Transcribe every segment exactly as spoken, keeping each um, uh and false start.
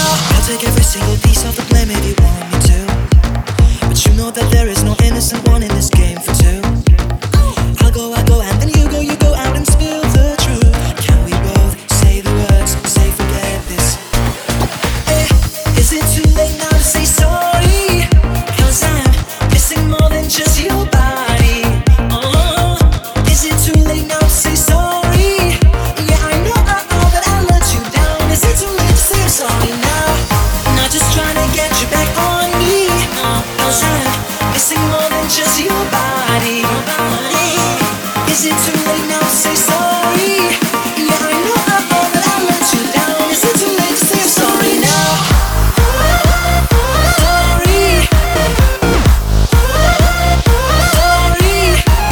I'll take every single piece of the blame if you want me to, but you know that there is no innocent one in this game for two. I'll go, I go, and then you go, you go out and spill the truth. Can we both say the words, say forget this? Eh, is it too late now to say sorry? Cause I'm missing more than just your body. Oh, is it too late now to say sorry? Yeah, I know, I know that I let you down. Is it too late to say I'm sorry now? Not just trying to get you back on me. Cause I'm missing more than just your body. Is it too late now to say sorry? Yeah, I know, I know that I let you down. Is it too late to say I'm sorry now? Sorry. Sorry.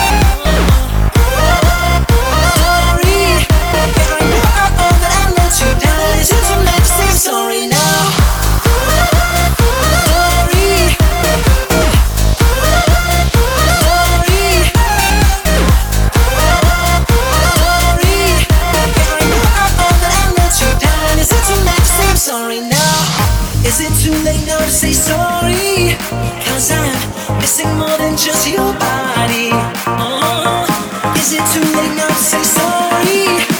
Sorry. Yeah, I know, I know that I let you down. Is it too late to say I'm sorry now? Sorry. Sorry now. Is it too late now to say sorry? Cause I'm missing more than just your body. Oh, is it too late now to say sorry?